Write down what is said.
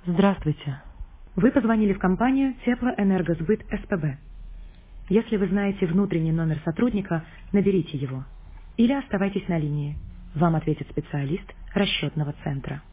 Здравствуйте. Вы позвонили в компанию Теплоэнергосбыт СПБ. Если вы знаете внутренний номер сотрудника, наберите его. Или оставайтесь на линии. Вам ответит специалист расчетного центра.